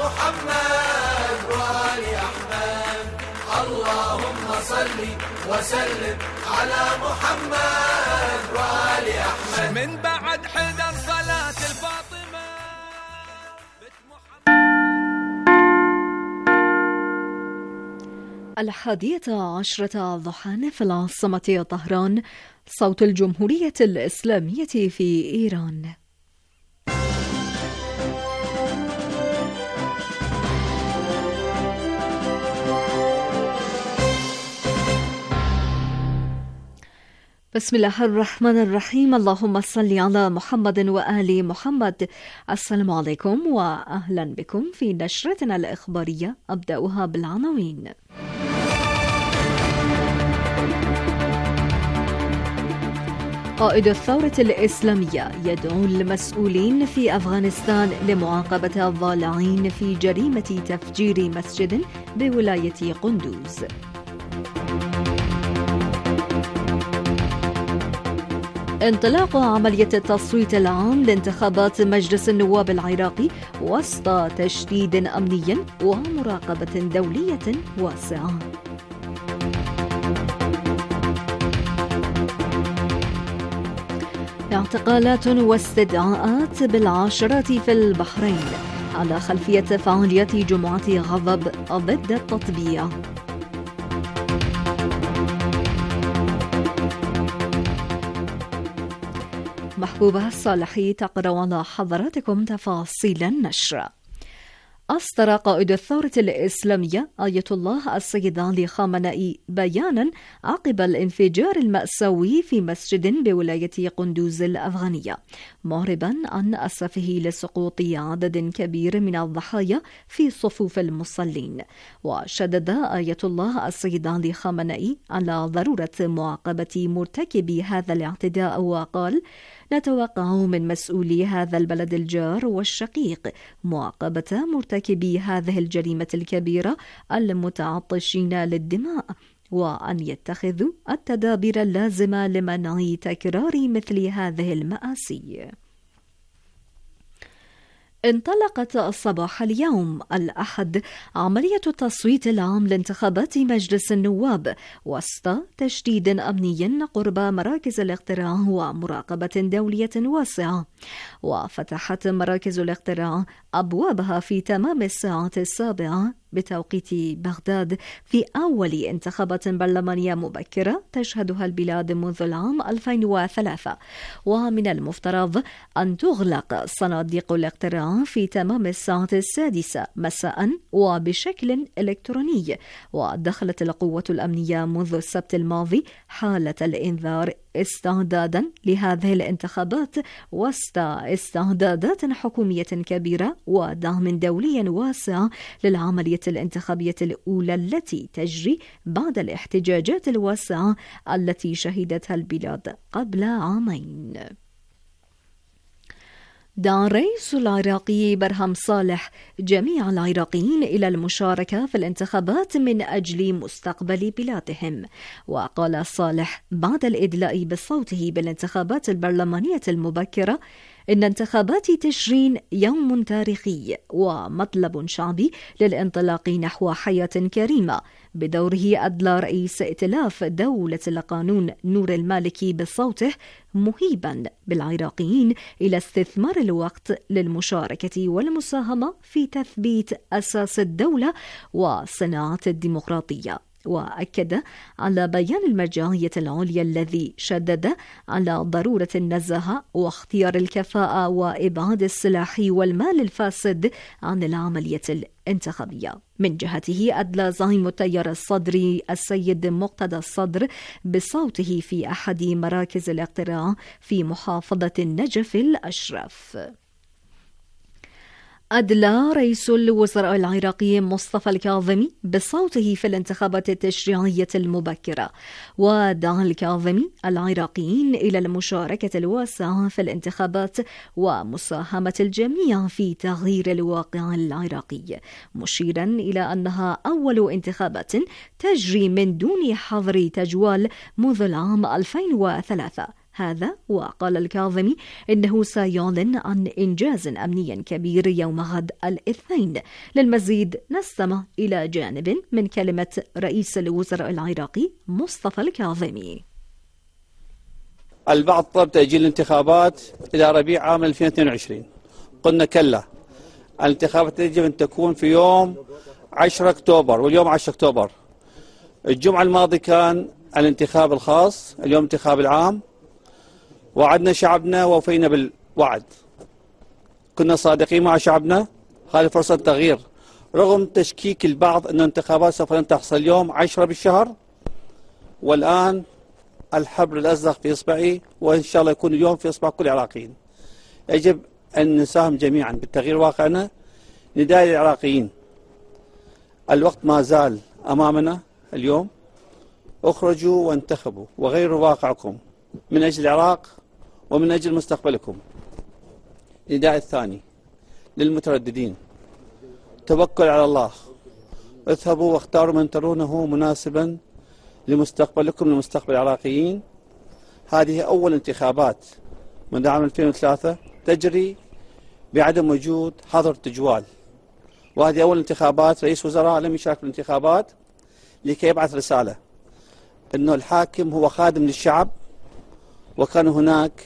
محمد وآل أحمد. اللهم صل وسلم على محمد وآل أحمد. من بعد حذر صلاة الفاطمة. الحادية عشرة ضحى في العاصمة طهران. صوت الجمهورية الإسلامية في إيران. بسم الله الرحمن الرحيم. اللهم صل على محمد وآل محمد. السلام عليكم وأهلا بكم في نشرتنا الإخبارية. أبدأها بالعناوين. قائد الثورة الإسلامية يدعو المسؤولين في أفغانستان لمعاقبة الضالعين في جريمة تفجير مسجد بولاية قندوز. انطلاق عملية التصويت العام لانتخابات مجلس النواب العراقي وسط تشديد أمني ومراقبة دولية واسعة. اعتقالات واستدعاءات بالعشرات في البحرين على خلفية فعاليات جمعة غضب ضد التطبيع. محبوبة الصالحي تقرأ على حضراتكم تفاصيل النشر. أصدر قائد الثورة الإسلامية آية الله السيد علي خامنئي بيانا عقب الانفجار المأساوي في مسجد بولاية قندوز الأفغانية، معربا عن أسفه لسقوط عدد كبير من الضحايا في صفوف المصلين. وشدد آية الله السيد علي خامنئي على ضرورة معاقبة مرتكبي هذا الاعتداء، وقال: نتوقع من مسؤولي هذا البلد الجار والشقيق معاقبة مرتكبي هذه الجريمة الكبيرة المتعطشين للدماء، وأن يتخذوا التدابير اللازمة لمنع تكرار مثل هذه المآسي. انطلقت صباح اليوم الأحد عملية التصويت العام لانتخابات مجلس النواب وسط تشديد أمني قرب مراكز الاقتراع ومراقبة دولية واسعة. وفتحت مراكز الاقتراع أبوابها في تمام الساعة 7 بتوقيت بغداد في أول انتخابات برلمانية مبكرة تشهدها البلاد منذ العام 2003. ومن المفترض أن تغلق صناديق الاقتراع في تمام الساعة 6 مساء وبشكل إلكتروني. ودخلت القوة الأمنية منذ السبت الماضي حالة الإنذار استعدادا لهذه الانتخابات وسط استعدادات حكومية كبيرة ودعم دولي واسع للعملية الانتخابية الأولى التي تجري بعد الاحتجاجات الواسعة التي شهدتها البلاد قبل عامين. دعا الرئيس العراقي برهم صالح جميع العراقيين إلى المشاركة في الانتخابات من أجل مستقبل بلادهم. وقال صالح بعد الإدلاء بصوته بالانتخابات البرلمانية المبكرة إن انتخابات تشرين يوم تاريخي ومطلب شعبي للانطلاق نحو حياة كريمة. بدوره أدلى رئيس ائتلاف دولة القانون نور المالكي بصوته مهيبا بالعراقيين إلى استثمار الوقت للمشاركة والمساهمة في تثبيت أساس الدولة وصناعة الديمقراطية. وأكد على بيان المرجعية العليا الذي شدد على ضرورة النزاهة واختيار الكفاءة وإبعاد السلاح والمال الفاسد عن العملية الانتخابية. من جهته أدلى زعيم التيار الصدري السيد مقتدى الصدر بصوته في أحد مراكز الاقتراع في محافظة النجف الأشرف. أدلى رئيس الوزراء العراقي مصطفى الكاظمي بصوته في الانتخابات التشريعية المبكرة، ودعا الكاظمي العراقيين إلى المشاركة الواسعة في الانتخابات ومساهمة الجميع في تغيير الواقع العراقي، مشيرا إلى أنها أول انتخابات تجري من دون حظر تجوال منذ العام 2003، هذا وقال الكاظمي إنه سيعلن عن إنجاز أمني كبير يوم غد الاثنين. للمزيد نستمع إلى جانب من كلمة رئيس الوزراء العراقي مصطفى الكاظمي. البعض طلب تأجيل الانتخابات إلى ربيع عام 2022. قلنا كلا، الانتخابات يجب أن تكون في يوم 10 أكتوبر، واليوم 10 أكتوبر. الجمعة الماضية كان الانتخاب الخاص، اليوم الانتخاب العام. وعدنا شعبنا ووفينا بالوعد، كنا صادقين مع شعبنا. هذه فرصة تغيير رغم تشكيك البعض أن الانتخابات سوف لن تحصل اليوم 10 بالشهر، والآن الحبل الأزرق في إصبعي، وإن شاء الله يكون اليوم في إصبع كل العراقيين. يجب أن نساهم جميعا بتغيير واقعنا. نداء للعراقيين، الوقت ما زال أمامنا اليوم، اخرجوا وانتخبوا وغيروا واقعكم من أجل العراق ومن أجل مستقبلكم. نداء الثاني للمترددين، توكل على الله، اذهبوا واختاروا من ترونه مناسبا لمستقبلكم لمستقبل العراقيين. هذه أول انتخابات منذ عام 2003 تجري بعدم وجود حظر تجوال، وهذه أول انتخابات رئيس وزراء لم يشارك في الانتخابات لكي يبعث رسالة أنه الحاكم هو خادم للشعب. وكان هناك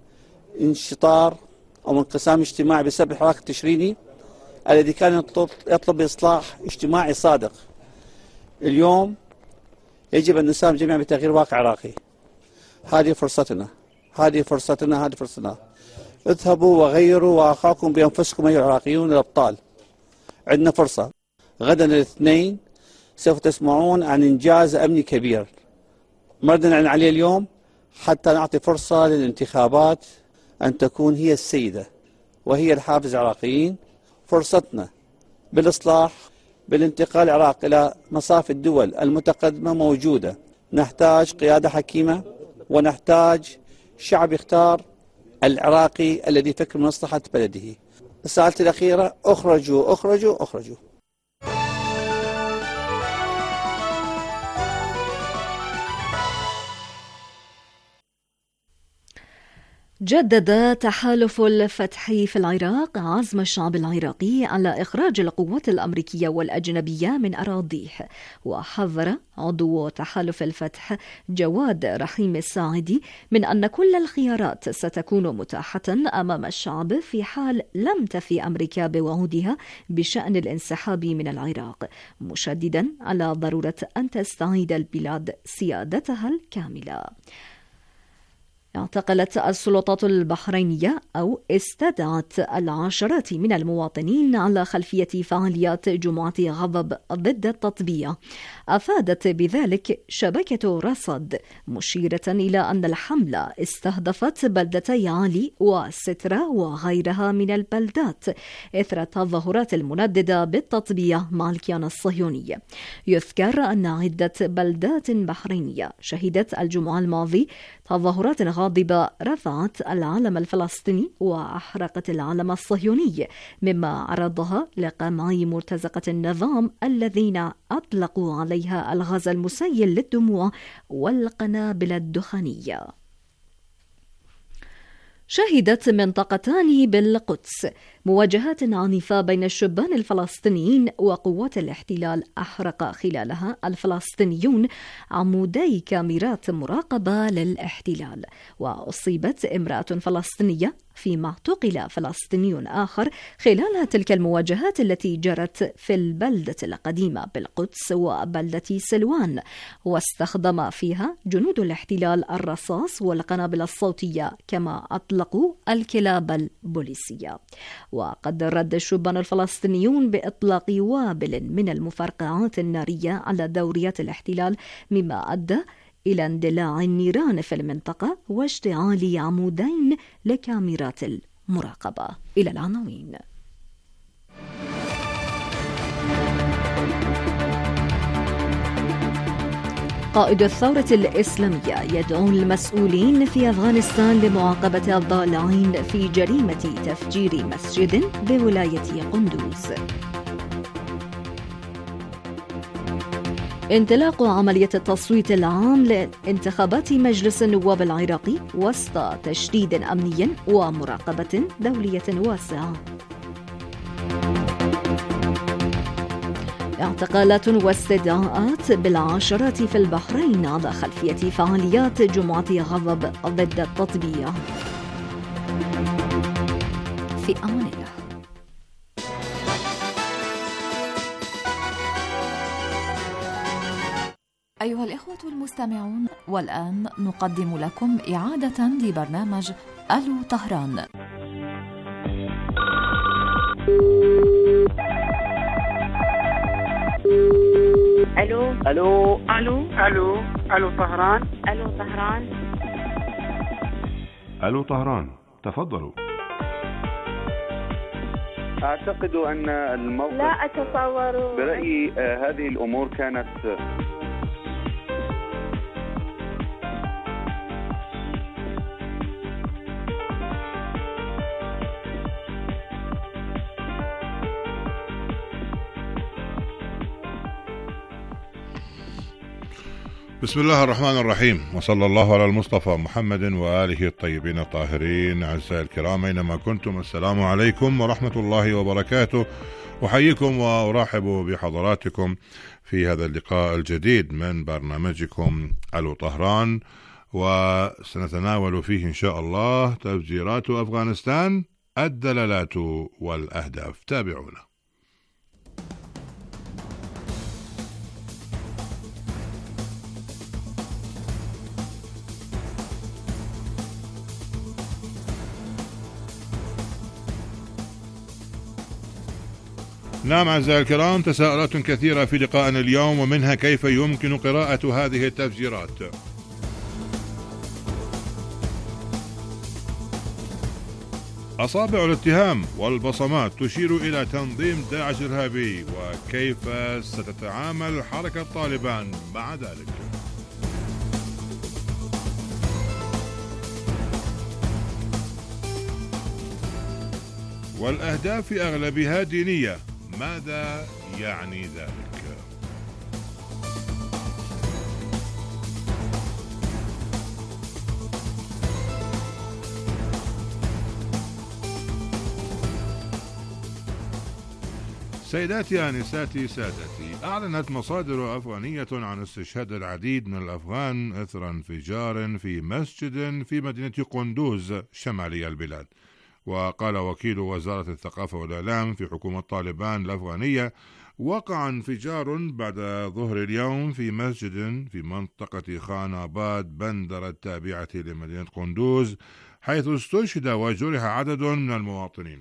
انشطار أو انقسام اجتماعي بسبب الحراك التشريني الذي كان يطلب إصلاح اجتماعي صادق. اليوم يجب أن نساهم جميعا بتغيير واقع عراقي. هذه فرصتنا، هذه فرصتنا، هذه فرصتنا. اذهبوا وغيروا واقعكم بأنفسكم أيها العراقيون الأبطال. عندنا فرصة. غدا الاثنين سوف تسمعون عن إنجاز أمني كبير ما نعلن عليه اليوم، حتى نعطي فرصة للانتخابات أن تكون هي السيدة وهي الحافز العراقيين. فرصتنا بالإصلاح، بالانتقال العراق إلى مصاف الدول المتقدمة موجودة. نحتاج قيادة حكيمة، ونحتاج شعب يختار العراقي الذي يفكر بمصلحة بلده. رسالتي الأخيرة، اخرجوا اخرجوا اخرجوا. جدد تحالف الفتح في العراق عزم الشعب العراقي على إخراج القوات الأمريكية والأجنبية من أراضيه. وحذر عضو تحالف الفتح جواد رحيم الساعدي من أن كل الخيارات ستكون متاحة أمام الشعب في حال لم تفي أمريكا بوعودها بشأن الانسحاب من العراق، مشددا على ضرورة أن تستعيد البلاد سيادتها الكاملة. اعتقلت السلطات البحرينية أو استدعت العشرات من المواطنين على خلفية فعاليات جمعة غضب ضد التطبيع. أفادت بذلك شبكة رصد مشيرة إلى أن الحملة استهدفت بلدتي علي وسترة وغيرها من البلدات إثر التظاهرات المنددة بالتطبيع مع الكيان الصهيوني. يذكر أن عدة بلدات بحرينية شهدت الجمعة الماضي تظاهرات غاضبة رفعت العلم الفلسطيني وأحرقت العلم الصهيوني، مما عرضها لقمع مرتزقة النظام الذين أطلقوا عليها الغاز المسيل للدموع والقنابل الدخانية. شهدت منطقتان بالقدس مواجهات عنيفة بين الشبان الفلسطينيين وقوات الاحتلال أحرق خلالها الفلسطينيون عمودي كاميرات مراقبة للاحتلال، وأصيبت امرأة فلسطينية فيما اعتقل فلسطيني آخر خلال تلك المواجهات التي جرت في البلدة القديمة بالقدس وبلدة سلوان، واستخدم فيها جنود الاحتلال الرصاص والقنابل الصوتية كما أطلقوا الكلاب البوليسية. وقد رد الشبان الفلسطينيون بإطلاق وابل من المفرقعات النارية على دوريات الاحتلال، مما أدى إلى اندلاع النيران في المنطقة واشتعال عمودين لكاميرات المراقبة. إلى العناوين. قائد الثورة الإسلامية يدعو المسؤولين في أفغانستان لمعاقبة الضالعين في جريمة تفجير مسجد بولاية قندوز. انطلاق عملية التصويت العام لانتخابات مجلس النواب العراقي وسط تشديد أمني ومراقبة دولية واسعة. اعتقالات واستدعاءات بالعشرات في البحرين على خلفية فعاليات جمعة غضب ضد التطبيع. في أمان الله. أيها الإخوة المستمعون، والآن نقدم لكم إعادة لبرنامج ألو طهران. ألو ألو ألو ألو ألو طهران. ألو طهران. ألو طهران، تفضلوا. أعتقد أن الموقف، لا أتصور، برأيي هذه الأمور كانت بسم الله الرحمن الرحيم، وصلى الله على المصطفى محمد وآله الطيبين الطاهرين. أعزائي الكرام أينما كنتم، السلام عليكم ورحمة الله وبركاته. أحييكم وأرحب بحضراتكم في هذا اللقاء الجديد من برنامجكم ألو طهران، وسنتناول فيه إن شاء الله تفجيرات أفغانستان، الدلالات والأهداف. تابعونا. نعم أعزائي الكرام، تساؤلات كثيرة في لقائنا اليوم، ومنها كيف يمكن قراءة هذه التفجيرات. أصابع الاتهام والبصمات تشير إلى تنظيم داعش الإرهابي، وكيف ستتعامل حركة طالبان مع ذلك. والأهداف في أغلبها دينية، ماذا يعني ذلك؟ سيداتي آنساتي سادتي، أعلنت مصادر أفغانية عن استشهاد العديد من الأفغان إثر انفجار في مسجد في مدينة قندوز شمالي البلاد. وقال وكيل وزارة الثقافة والإعلام في حكومة طالبان الأفغانية: وقع انفجار بعد ظهر اليوم في مسجد في منطقة خان آباد بندر التابعة لمدينة قندوز، حيث استشهد وجرح عدد من المواطنين.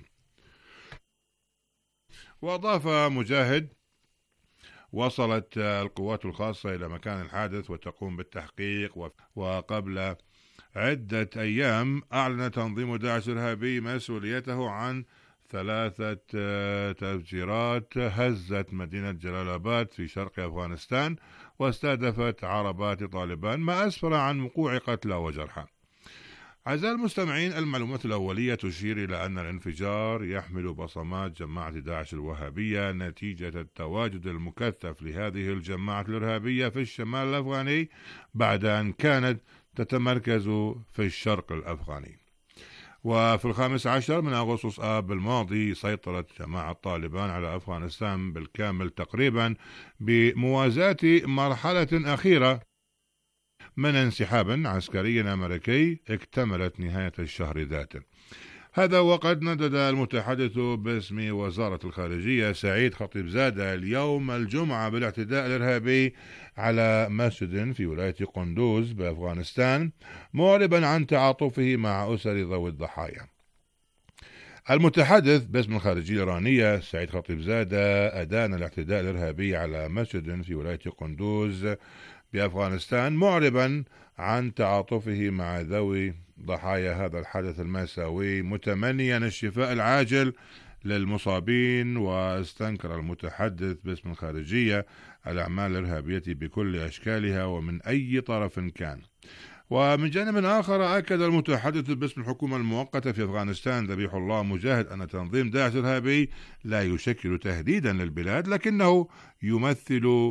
وأضاف مجاهد: وصلت القوات الخاصة إلى مكان الحادث وتقوم بالتحقيق. وقبل عدة أيام أعلن تنظيم داعش الإرهابي مسؤوليته عن 3 تفجيرات هزت مدينة جلال آباد في شرق أفغانستان واستهدفت عربات طالبان، ما أسفر عن وقوع قتلى وجرحى. أعزائي المستمعين، المعلومات الأولية تشير إلى أن الانفجار يحمل بصمات جماعة داعش الوهابية نتيجة التواجد المكثف لهذه الجماعة الإرهابية في الشمال الأفغاني بعد أن كانت تتمركز في الشرق الأفغاني. وفي 15 من أغسطس آب الماضي سيطرت جماعة طالبان على أفغانستان بالكامل تقريبا، بموازاة مرحلة أخيرة من انسحاب عسكري أمريكي اكتملت نهاية الشهر ذاته. هذا وقد ندد المتحدث باسم وزارة الخارجية سعيد خطيبزادة اليوم الجمعة بالاعتداء الإرهابي على مسجد في ولاية قندوز بأفغانستان، معربا عن تعاطفه مع أسر ذوي الضحايا. المتحدث باسم الخارجية الإيرانية سعيد خطيبزادة أدان الاعتداء الإرهابي على مسجد في ولاية قندوز بأفغانستان، معربا عن تعاطفه مع ذوي ضحايا هذا الحدث المأساوي، متمنيا الشفاء العاجل للمصابين. واستنكر المتحدث باسم الخارجية الأعمال الإرهابية بكل أشكالها ومن أي طرف كان. ومن جانب آخر أكد المتحدث باسم الحكومة المؤقتة في أفغانستان ذبيح الله مجاهد أن تنظيم داعش الإرهابي لا يشكل تهديدا للبلاد، لكنه يمثل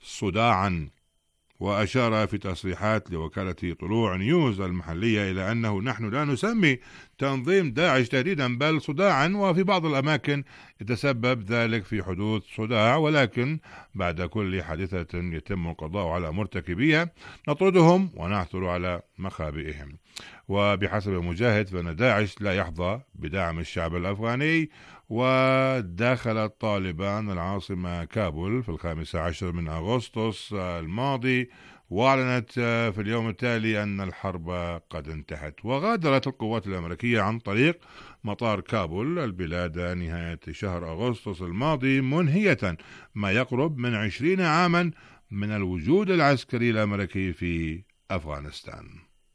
صداعا. وأشار في تصريحات لوكالة طلوع نيوز المحلية إلى أنه نحن لا نسمي تنظيم داعش تهديدا بل صداعا، وفي بعض الأماكن يتسبب ذلك في حدوث صداع، ولكن بعد كل حادثة يتم القضاء على مرتكبيها نطردهم ونعثر على مخابئهم. وبحسب مجاهد فإن داعش لا يحظى بدعم الشعب الأفغاني، ودخلت طالبان العاصمة كابول في 15 من أغسطس الماضي، وأعلنت في اليوم التالي أن الحرب قد انتهت. وغادرت القوات الأمريكية عن طريق مطار كابول البلاد نهاية شهر أغسطس الماضي، منهية ما يقرب من 20 عاما من الوجود العسكري الأمريكي في أفغانستان.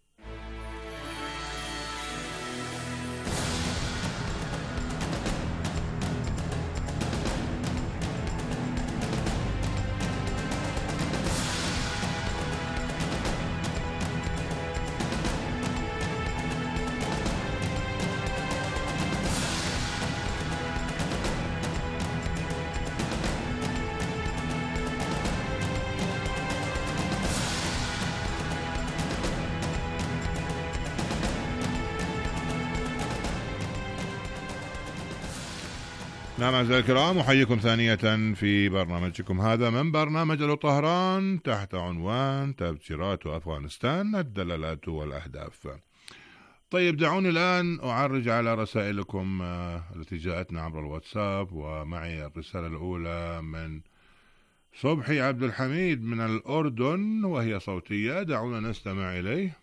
نعم أعزائي الكرام، أحييكم ثانية في برنامجكم هذا من برنامج ألو طهران تحت عنوان تبشيرات أفغانستان الدلالات والأهداف. طيب دعوني الآن أعرج على رسائلكم التي جاءتنا عبر الواتساب، ومعي الرسالة الأولى من صبحي عبد الحميد من الأردن وهي صوتية، دعونا نستمع إليه.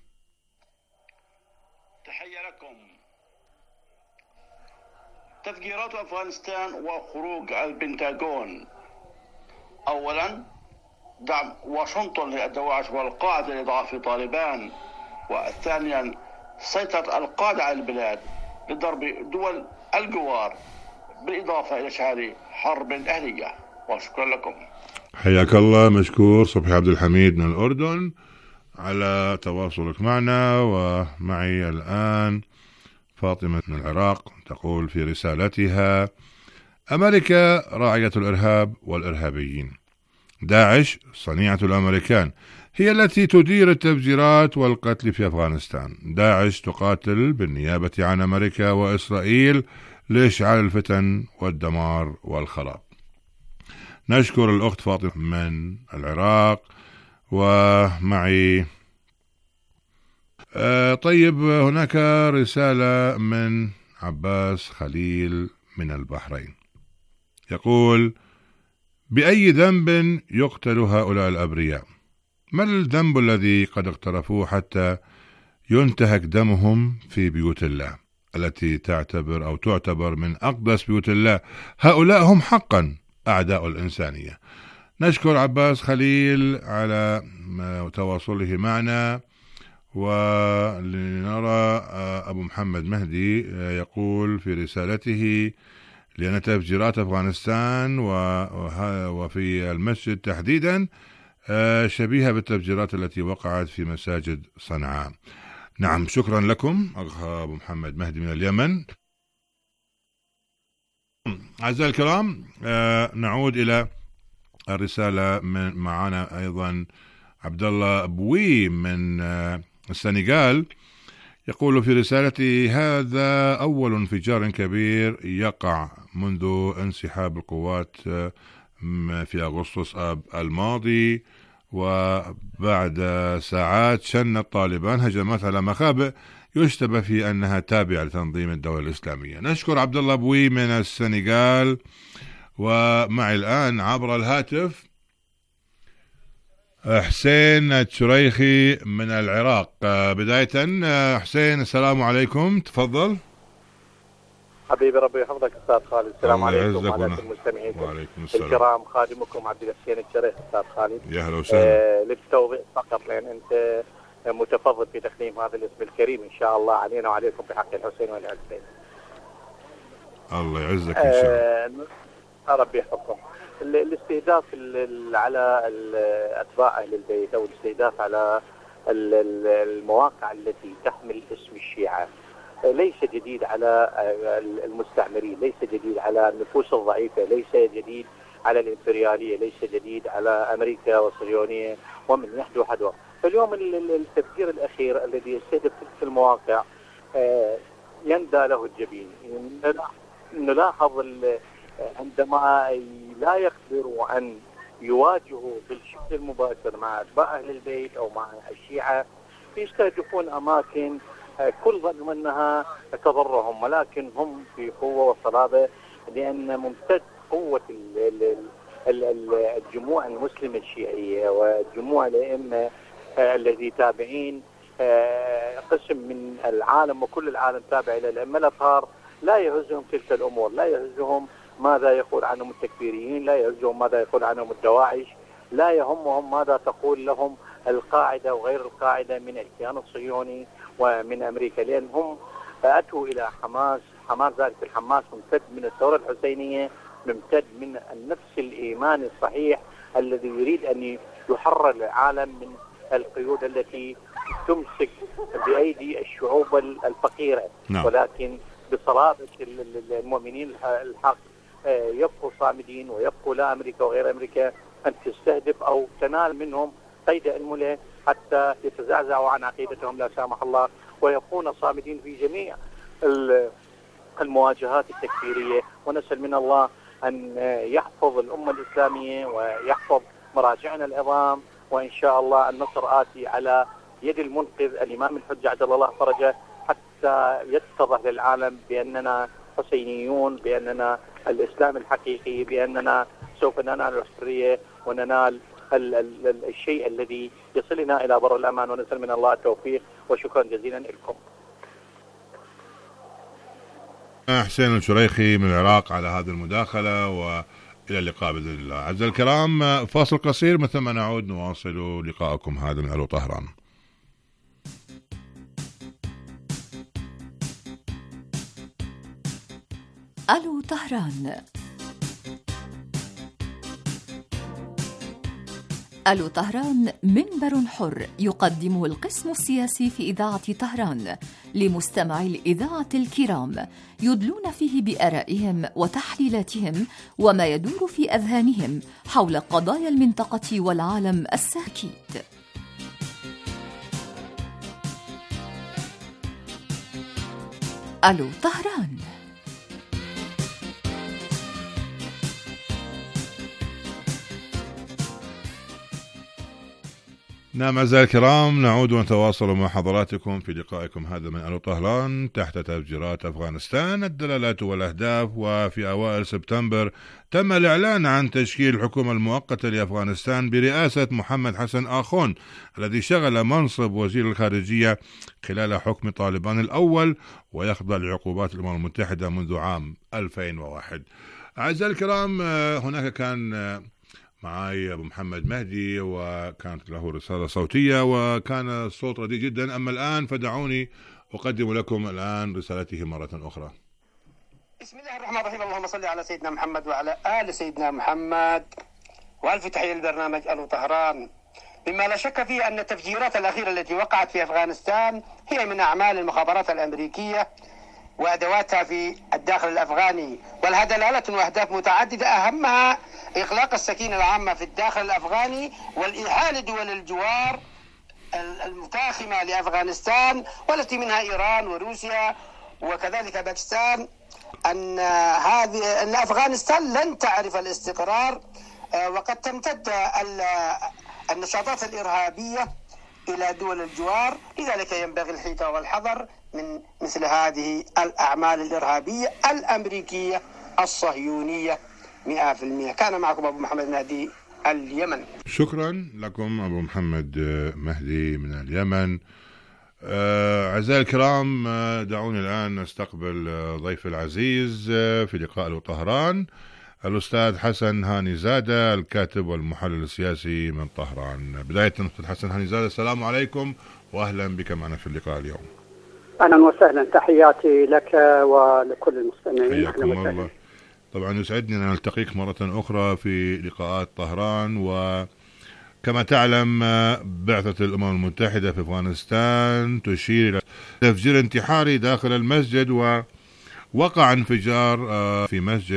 تحية لكم. تفجيرات أفغانستان وخروج البنتاغون. أولا دعم واشنطن للدواعش والقاعدة لإضعاف طالبان، وثانيا سيطرة القاعدة على البلاد لضرب دول الجوار، بالإضافة إلى إشعال حرب أهلية. وشكرا لكم. حياك الله، مشكور صبحي عبد الحميد من الأردن على تواصلك معنا. ومعي الآن فاطمة من العراق تقول في رسالتها: أمريكا راعية الإرهاب والإرهابيين، داعش صنيعة الأمريكان، هي التي تدير التفجيرات والقتل في أفغانستان. داعش تقاتل بالنيابة عن أمريكا وإسرائيل لإشعال الفتن والدمار والخراب. نشكر الأخت فاطمة من العراق. ومعي طيب هناك رسالة من عباس خليل من البحرين، يقول: بأي ذنب يقتل هؤلاء الأبرياء؟ ما الذنب الذي قد اقترفوه حتى ينتهك دمهم في بيوت الله التي تعتبر من أقدس بيوت الله؟ هؤلاء هم حقا أعداء الإنسانية. نشكر عباس خليل على تواصله معنا. ولنرى أبو محمد مهدي يقول في رسالته: لأن تفجيرات أفغانستان وفي المسجد تحديدا شبيهة بالتفجيرات التي وقعت في مساجد صنعاء. نعم، شكرا لكم أخ أبو محمد مهدي من اليمن. أعزائي الكرام، نعود إلى الرسالة من معنا أيضا عبد الله بوي من السنغال، يقول في رسالتي: هذا أول انفجار كبير يقع منذ انسحاب القوات في أغسطس آب الماضي، وبعد ساعات شن طالبان هجمات على مخابئ يشتبه في أنها تابعة لتنظيم الدولة الإسلامية. نشكر عبد الله بوي من السنغال. ومعي الآن عبر الهاتف حسين الشريخي من العراق. بداية حسين، السلام عليكم، تفضل. حبيبي ربي يحفظك أستاذ خالد. السلام عليكم وعلى المستمعين الكرام. خادمكم عبد الحسين الشريخ أستاذ خالد. يا هلا وسهلا. للتوضيح فقط، لأن أنت متفضل في تقديم هذا الاسم الكريم إن شاء الله علينا وعليكم بحق الحسين والحسين. الله يعزك إن شاء الله. ربي يحفظكم. الاستهداف على أتباع أهل البيت أو الاستهداف على المواقع التي تحمل اسم الشيعة ليس جديد على المستعمرين، ليس جديد على النفوس الضعيفة، ليس جديد على الإمبريالية، ليس جديد على أمريكا والصهيونية ومن يحدو حدوى. فاليوم التفجير الأخير الذي يستهدف تلك المواقع يندى له الجبين. نلاحظ عندما لا يقدروا أن يواجهوا بالشكل المباشر مع أتباع أهل البيت أو مع الشيعة، يستهدفون أماكن كل ظنهم أنها تضرهم، ولكن هم في قوة وصلابة، لأن ممتد قوة الجموع المسلمة الشيعية وجموع الأئمة الذي تابعين قسم من العالم، وكل العالم تابع إلى الأئمة الأطهار، لا يهزهم تلك الأمور، لا يهزهم ماذا يقول عنهم التكفيريين، لا يهزهم ماذا يقول عنهم الدواعش، لا يهمهم ماذا تقول لهم القاعدة وغير القاعدة من الكيان الصهيوني ومن أمريكا، لأنهم أتوا إلى حماس. ذلك الحماس ممتد من الثورة الحسينية، ممتد من نفس الإيمان الصحيح الذي يريد أن يحرر العالم من القيود التي تمسك بأيدي الشعوب الفقيرة. ولكن بصلابة المؤمنين الحق يبقوا صامدين، ويبقوا لا أمريكا وغير أمريكا أن تستهدف أو تنال منهم قيد أنملة حتى يتزعزعوا عن عقيدتهم لا سامح الله، ويبقون صامدين في جميع المواجهات التكفيرية. ونسأل من الله أن يحفظ الأمة الإسلامية ويحفظ مراجعنا العظام، وإن شاء الله النصر آتي على يد المنقذ الإمام الحجة عجل الله فرجه، حتى يتضح للعالم بأننا حسينيون، بأننا الإسلام الحقيقي، بأننا سوف ننال الحرية وننال الشيء الذي يصلنا إلى بر الأمان، ونسأل من الله التوفيق. وشكرا جزيلا لكم. حسين الشريخي من العراق على هذه المداخلة، وإلى اللقاء بإذن الله. أعزائي الكرام، فاصل قصير، من ثم نعود نواصل لقاءكم. هذا من ألو طهران. ألو طهران. ألو طهران منبر حر يقدمه القسم السياسي في إذاعة طهران لمستمعي الإذاعة الكرام، يدلون فيه بآرائهم وتحليلاتهم وما يدور في أذهانهم حول قضايا المنطقة والعالم الساكت. ألو طهران. نعم أعزائي الكرام، نعود ونتواصل مع حضراتكم في لقائكم هذا من ألو طهران تحت تفجيرات أفغانستان، الدلالات والأهداف. وفي أوائل سبتمبر تم الإعلان عن تشكيل الحكومة المؤقتة لأفغانستان برئاسة محمد حسن آخون، الذي شغل منصب وزير الخارجية خلال حكم طالبان الأول، ويخضع لعقوبات الأمم المتحدة منذ عام 2001. أعزائي الكرام، هناك كان معي أبو محمد مهدي، وكانت له رسالة صوتية، وكان الصوت رديء جدا. أما الآن فدعوني أقدم لكم الآن رسالته مرة أخرى. بسم الله الرحمن الرحيم. اللهم صل على سيدنا محمد وعلى آل سيدنا محمد، وألف تحية للبرنامج ألو طهران. مما لا شك فيه أن التفجيرات الأخيرة التي وقعت في أفغانستان هي من أعمال المخابرات الأمريكية وأدواتها في الداخل الأفغاني، ولها دلالة وأهداف متعددة، أهمها إغلاق السكينة العامة في الداخل الأفغاني والإيحاء لدول الجوار المتاخمة لأفغانستان، والتي منها إيران وروسيا وكذلك باكستان، أن أفغانستان لن تعرف الاستقرار، وقد تمتد النشاطات الإرهابية إلى دول الجوار. لذلك ينبغي الحيطة والحذر من مثل هذه الأعمال الإرهابية الأمريكية الصهيونية 100%. كان معكم أبو محمد مهدي اليمن. شكرا لكم أبو محمد مهدي من اليمن. أعزائي الكرام، دعوني الآن نستقبل ضيف العزيز في لقاء ألو طهران، الأستاذ حسن هاني زادة، الكاتب والمحلل السياسي من طهران. بداية أستاذ حسن هاني زادة، السلام عليكم وأهلا بك معنا في اللقاء اليوم. أهلا وسهلا، تحياتي لك ولكل المستمعين. حياكم الله. طبعا يسعدني أن نلتقيك مرة أخرى في لقاءات طهران. وكما تعلم بعثة الأمم المتحدة في أفغانستان تشير إلى تفجير انتحاري داخل المسجد، ووقع انفجار في مسجد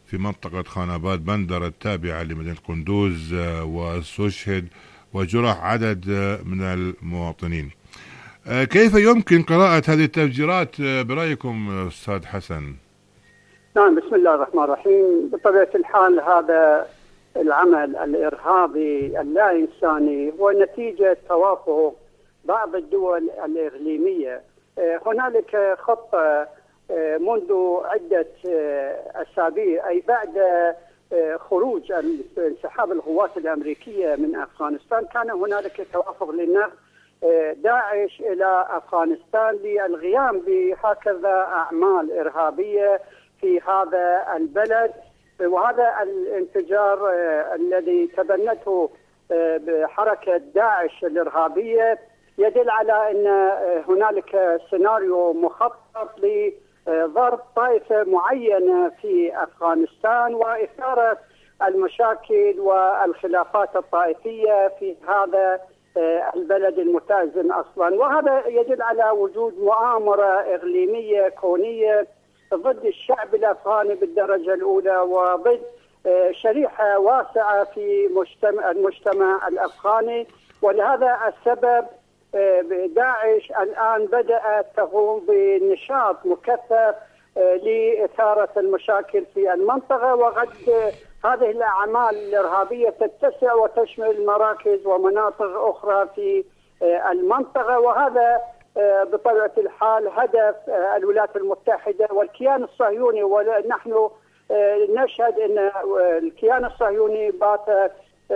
في منطقة خاناباد بندر التابعة لمدينة قندوز، واستشهد وجرح عدد من المواطنين. كيف يمكن قراءة هذه التفجيرات برأيكم أستاذ حسن؟ نعم، بسم الله الرحمن الرحيم. بطبيعة الحال هذا العمل الإرهابي اللا إنساني هو نتيجة توافق بعض الدول الإقليمية. هنالك خطة منذ عدة أسابيع، أي بعد خروج انسحاب القوات الأمريكية من أفغانستان، كان هنالك توافق للنقل داعش إلى أفغانستان للقيام بهكذا أعمال إرهابية في هذا البلد. وهذا الانفجار الذي تبنته بحركة داعش الإرهابية يدل على أن هنالك سيناريو مخطط لضرب طائفة معينة في أفغانستان وإثارة المشاكل والخلافات الطائفية في هذا البلد المتازن أصلا. وهذا يدل على وجود مؤامرة إقليمية كونية ضد الشعب الأفغاني بالدرجة الأولى، وضد شريحة واسعة في المجتمع الأفغاني. ولهذا السبب داعش الآن بدأت تقوم بنشاط مكثف لإثارة المشاكل في المنطقة، وقد هذه الأعمال الإرهابية تتسع وتشمل مراكز ومناطق أخرى في المنطقة. وهذا بطبيعة الحال هدف الولايات المتحدة والكيان الصهيوني. ونحن نشهد أن الكيان الصهيوني بات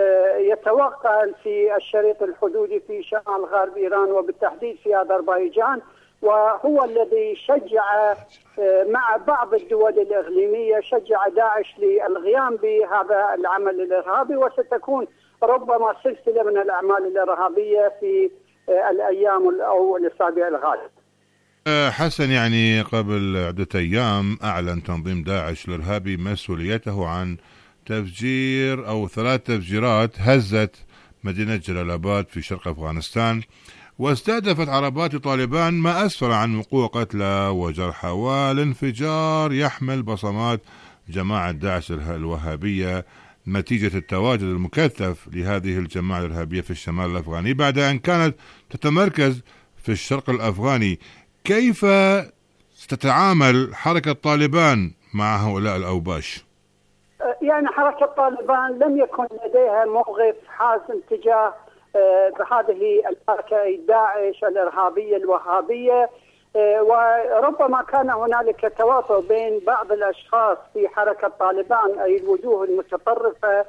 يتوغل في الشريط الحدودي في شمال غرب إيران وبالتحديد في أذربيجان، وهو الذي شجع مع بعض الدول الإقليمية شجع داعش للقيام بهذا العمل الإرهابي، وستكون ربما سلسلة من الأعمال الإرهابية في الأيام أو الأسابيع الغالية. حسن، يعني قبل عدة أيام أعلن تنظيم داعش الإرهابي مسؤوليته عن تفجير أو 3 تفجيرات هزت مدينة جلال آباد في شرق أفغانستان، واستهدفت عربات طالبان ما أسفر عن وقوع قتلى وجرحى، والانفجار يحمل بصمات جماعة داعش الوهابية نتيجة التواجد المكثف لهذه الجماعة الإرهابية في الشمال الأفغاني بعد أن كانت تتمركز في الشرق الأفغاني. كيف ستتعامل حركة طالبان مع هؤلاء الأوباش؟ يعني حركة طالبان لم يكن لديها موقف حاسم تجاه هذه الحركة داعش الإرهابية الوهابية، وربما كان هنالك تواطؤ بين بعض الأشخاص في حركة طالبان، أي الوجوه المتطرفة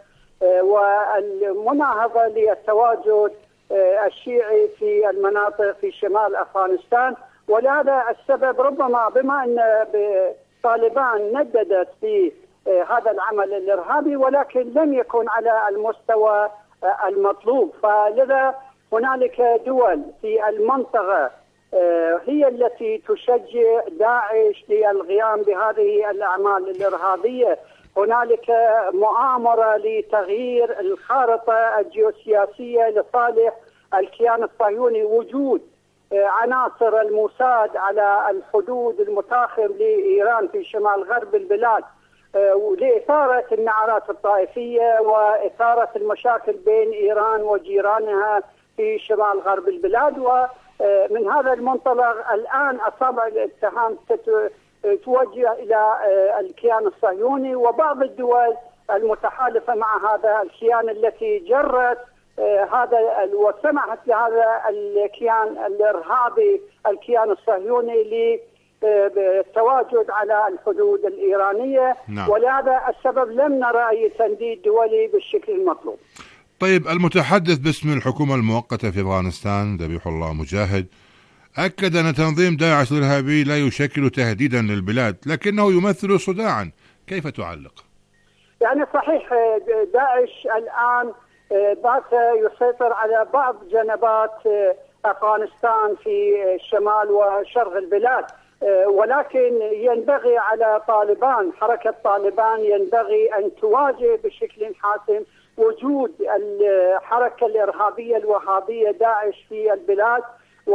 والمناهضة للتواجد الشيعي في المناطق في شمال أفغانستان. ولهذا السبب ربما بما أن طالبان نددت في هذا العمل الإرهابي ولكن لم يكن على المستوى المطلوب، فلذا هنالك دول في المنطقة هي التي تشجع داعش للقيام بهذه الأعمال الإرهابية. هنالك مؤامرة لتغيير الخارطة الجيوسياسية لصالح الكيان الصهيوني، وجود عناصر الموساد على الحدود المتاخم لإيران في شمال غرب البلاد لإثارة النعرات الطائفية وإثارة المشاكل بين إيران وجيرانها في شمال غرب البلاد. ومن هذا المنطلق الآن أصابع الاتهام توجه إلى الكيان الصهيوني وبعض الدول المتحالفة مع هذا الكيان التي جرت هذا وسمحت لهذا الكيان الإرهابي الكيان الصهيوني بالتواجد على الحدود الإيرانية. نعم. ولهذا السبب لم نرى أي تنديد دولي بالشكل المطلوب. طيب، المتحدث باسم الحكومة المؤقتة في أفغانستان ذبيح الله مجاهد أكد أن تنظيم داعش الإرهابي لا يشكل تهديدا للبلاد لكنه يمثل صداعا. كيف تعلق؟ يعني صحيح داعش الآن بات يسيطر على بعض جنبات أفغانستان في شمال وشرق البلاد، ولكن ينبغي على طالبان حركة طالبان ينبغي أن تواجه بشكل حاسم وجود الحركة الإرهابية الوهابية داعش في البلاد،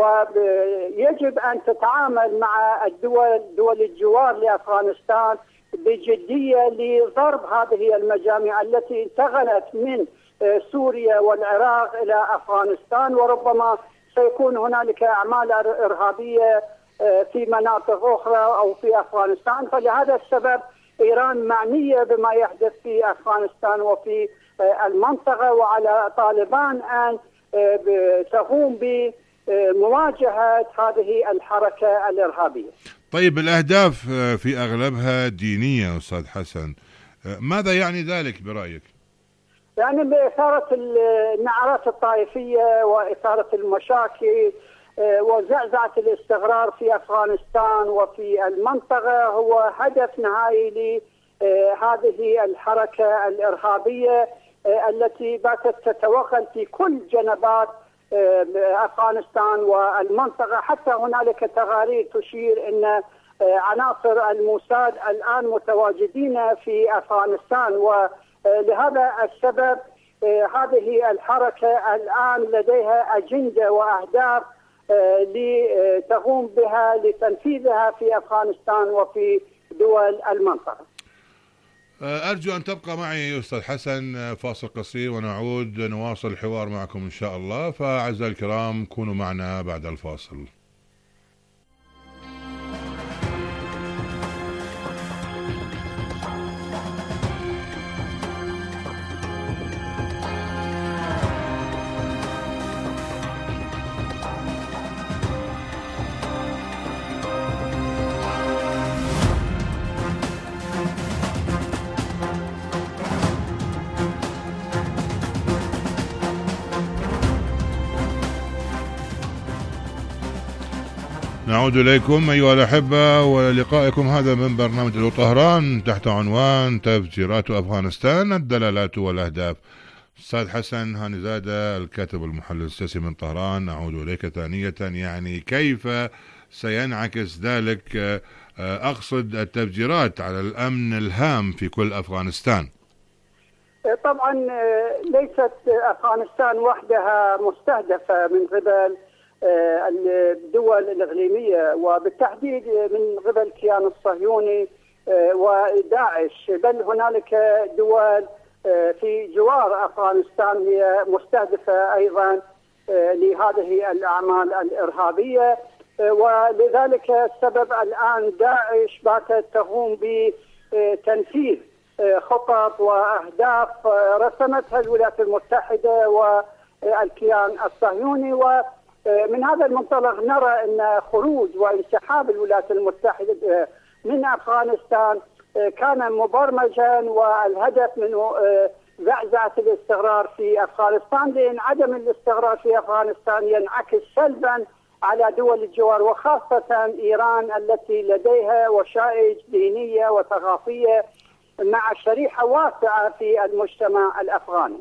ويجب أن تتعامل مع دول الجوار لأفغانستان بجدية لضرب هذه المجاميع التي انتقلت من سوريا والعراق إلى أفغانستان، وربما سيكون هنالك أعمال إرهابية في مناطق أخرى أو في أفغانستان. فلهذا السبب إيران معنية بما يحدث في أفغانستان وفي المنطقة، وعلى طالبان أن تقوم بمواجهة هذه الحركة الإرهابية. طيب الأهداف في أغلبها دينية أستاذ حسن، ماذا يعني ذلك برأيك؟ يعني بإثارة النعرات الطائفية وإثارة المشاكل وزعزعة الاستقرار في أفغانستان وفي المنطقة هو هدف نهائي لهذه الحركة الإرهابية التي باتت تتوغل في كل جنبات أفغانستان والمنطقة. حتى هنالك تقارير تشير أن عناصر الموساد الآن متواجدين في أفغانستان، ولهذا السبب هذه الحركة الآن لديها أجندة وأهداف لتقوم بها لتنفيذها في أفغانستان وفي دول المنطقة. أرجو أن تبقى معي أستاذ حسن، فاصل قصير ونعود نواصل الحوار معكم إن شاء الله. فأعزائي الكرام كونوا معنا بعد الفاصل. نعود إليكم أيها الأحبة ولقائكم هذا من برنامج ألو طهران تحت عنوان تفجيرات أفغانستان الدلالات والأهداف. أستاذ حسن هانيزادة الكاتب والمحلل السياسي من طهران، أعود إليك ثانية. يعني كيف سينعكس ذلك أقصد التفجيرات على الأمن الهام في كل أفغانستان؟ طبعا ليست أفغانستان وحدها مستهدفة من قبل الدول الإقليمية وبالتحديد من قبل الكيان الصهيوني وداعش، بل هنالك دول في جوار أفغانستان هي مستهدفة أيضا لهذه الأعمال الإرهابية. ولذلك السبب الآن داعش باتت تقوم بتنفيذ خطط وأهداف رسمتها الولايات المتحدة والكيان الصهيوني. ومن هذا المنطلق نرى أن خروج وانسحاب الولايات المتحدة من أفغانستان كان مبرمجا، والهدف منه زعزعة الاستقرار في أفغانستان، لأن عدم الاستقرار في أفغانستان ينعكس سلبا على دول الجوار وخاصة إيران التي لديها وشائج دينية وثقافية مع شريحة واسعة في المجتمع الأفغاني.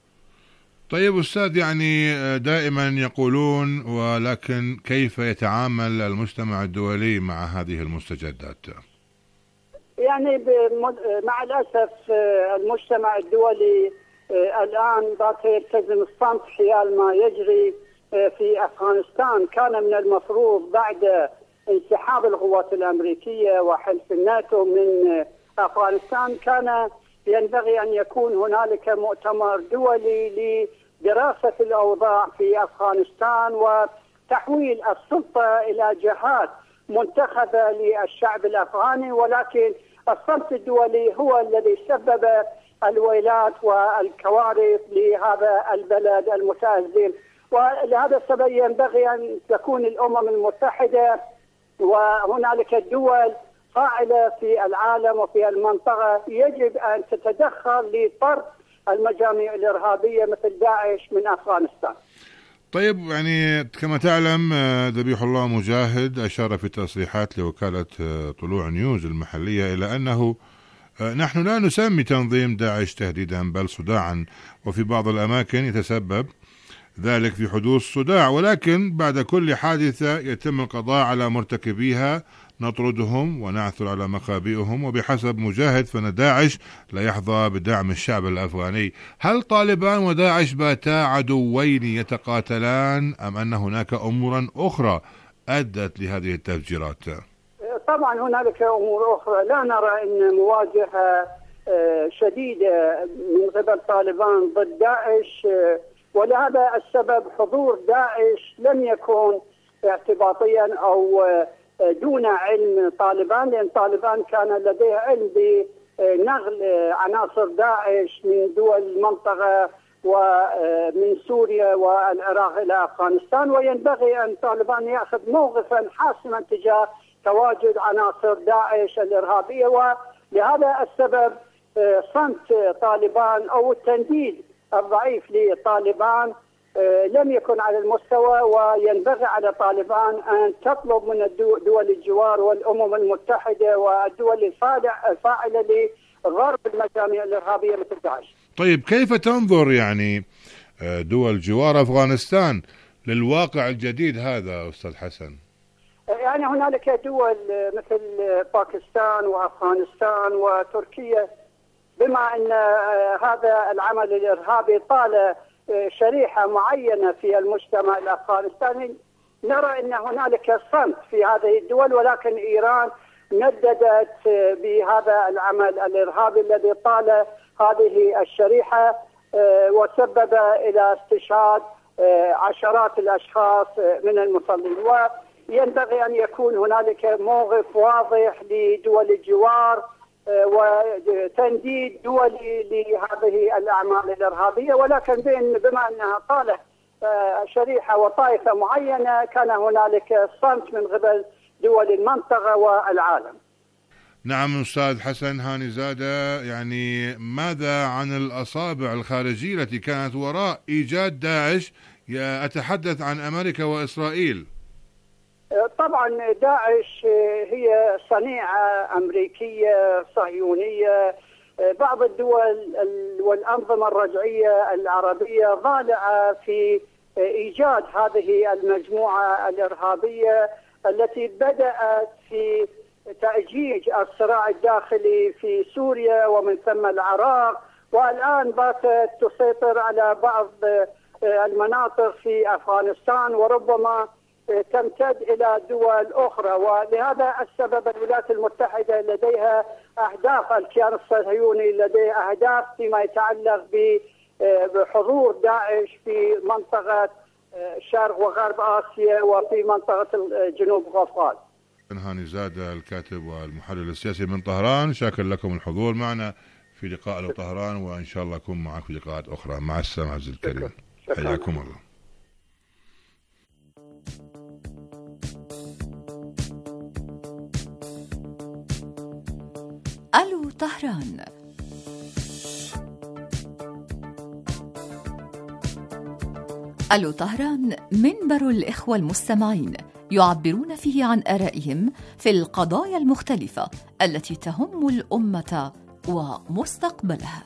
طيب أستاذ، يعني دائما يقولون ولكن كيف يتعامل المجتمع الدولي مع هذه المستجدات؟ يعني مع الأسف المجتمع الدولي الآن بات يلتزم الصمت حيال ما يجري في أفغانستان. كان من المفروض بعد انسحاب القوات الأمريكية وحلف الناتو من أفغانستان كان ينبغي أن يكون هنالك مؤتمر دولي لدراسة الأوضاع في أفغانستان وتحويل السلطة إلى جهات منتخبة للشعب الأفغاني، ولكن الصمت الدولي هو الذي سبب الويلات والكوارث لهذا البلد المتأزم. ولهذا السبب ينبغي أن تكون الأمم المتحدة وهنالك دول فاعلة في العالم وفي المنطقة يجب أن تتدخل لطرد المجاميع الإرهابية مثل داعش من أفغانستان. طيب، يعني كما تعلم ذبيح الله مجاهد أشار في تصريحات لوكالة طلوع نيوز المحلية إلى أنه نحن لا نسمي تنظيم داعش تهديدا بل صداعا، وفي بعض الأماكن يتسبب ذلك في حدوث صداع، ولكن بعد كل حادثة يتم القضاء على مرتكبيها، نطردهم ونعثر على مخابئهم، وبحسب مجاهد فإن داعش لا يحظى بدعم الشعب الأفغاني. هل طالبان وداعش باتا عدوين يتقاتلان أم أن هناك أمورا أخرى أدت لهذه التفجيرات؟ طبعا هنالك أمور أخرى، لا نرى أن مواجهة شديدة من قبل طالبان ضد داعش، ولهذا السبب حضور داعش لم يكن اعتباطيا أو دون علم طالبان، لأن طالبان كان لديها علم بنقل عناصر داعش من دول المنطقة ومن سوريا والعراق إلى أفغانستان، وينبغي أن طالبان يأخذ موقفا حاسما تجاه تواجد عناصر داعش الإرهابية. ولهذا السبب صمت طالبان أو التنديد الضعيف لطالبان لم يكن على المستوى، وينبغي على طالبان أن تطلب من دول الجوار والأمم المتحدة والدول الفاعلة لضرب المجاميع الإرهابية مثل داعش. طيب كيف تنظر يعني دول جوار أفغانستان للواقع الجديد هذا أستاذ حسن؟ يعني هنالك دول مثل باكستان وأفغانستان وتركيا، بما أن هذا العمل الإرهابي طال شريحة معينة في المجتمع الأفغانستاني، نرى أن هنالك صمت في هذه الدول، ولكن إيران نددت بهذا العمل الإرهابي الذي طال هذه الشريحة وسبب إلى استشهاد عشرات الأشخاص من المصلين. وينبغي أن يكون هنالك موقف واضح لدول الجوار وتنديد دولي لهذه الأعمال الإرهابية، ولكن بما أنها طالت شريحة وطائفة معينة كان هنالك صمت من قبل دول المنطقة والعالم. نعم أستاذ حسن هاني زادة، يعني ماذا عن الأصابع الخارجية التي كانت وراء إيجاد داعش؟ أتحدث عن أمريكا وإسرائيل. طبعا داعش هي صنيعة أمريكية صهيونية. بعض الدول والأنظمة الرجعية العربية ضالعة في إيجاد هذه المجموعة الإرهابية التي بدأت في تأجيج الصراع الداخلي في سوريا ومن ثم العراق، والآن باتت تسيطر على بعض المناطق في أفغانستان وربما تمتد إلى دول أخرى. ولهذا السبب الولايات المتحدة لديها أهداف، الكيان الصهيوني لديه أهداف فيما يتعلق بحضور داعش في منطقة شرق وغرب آسيا وفي منطقة جنوب غوفال. هاني زادة الكاتب والمحلل السياسي من طهران، شاكر لكم الحضور معنا في لقاء ألو طهران، وإن شاء الله أكون معك في لقاءات أخرى. مع السلامة عزيزي الكريم، حياكم الله. ألو طهران. ألو طهران منبر الإخوة المستمعين يعبرون فيه عن آرائهم في القضايا المختلفة التي تهم الأمة ومستقبلها.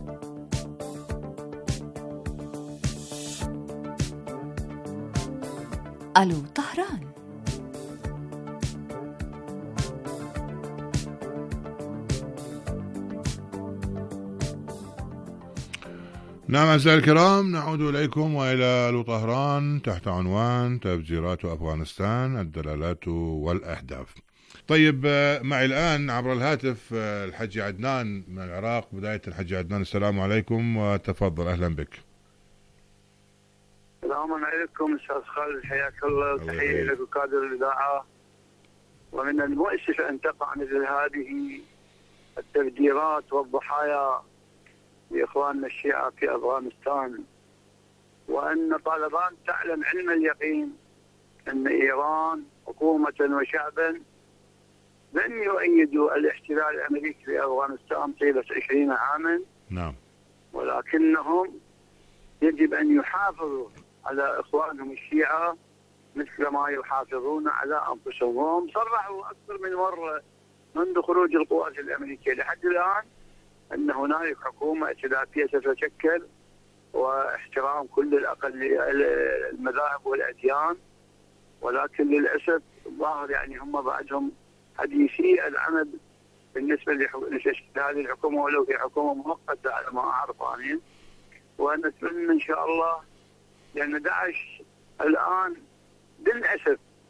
ألو طهران. نعم أعزائي الكرام، نعود إليكم وإلى ألو طهران تحت عنوان تفجيرات أفغانستان، الدلالات والأهداف. طيب معي الآن عبر الهاتف الحج عدنان من العراق. بداية الحج عدنان، السلام عليكم وتفضل، أهلا بك. السلام عليكم أستاذ خالد، حياك الله، وتحية لك وكادر الإذاعة. ومن المؤسف أن تقع مثل هذه التفجيرات والضحايا لإخواننا الشيعة في أفغانستان، وأن طالبان تعلم علم اليقين أن إيران حكومة وشعبا لن يؤيدوا الاحتلال الأمريكي في أفغانستان طيلة 20 عاما. نعم. ولكنهم يجب أن يحافظوا على إخوانهم الشيعة مثل ما يحافظون على أنفسهم. وهم صرحوا أكثر من مرة منذ خروج القوات الأمريكية لحد الآن أن هناك حكومة ائتلافية ستتشكل واحترام كل المذاهب والأديان، ولكن للأسف الظاهر يعني هم بعدهم حديثي العمل بالنسبة لتشكيل هذه الحكومة، ولو في حكومة مؤقتة على ما أعرف عنهم. ونتمنى إن شاء الله، لأن داعش الآن للأسف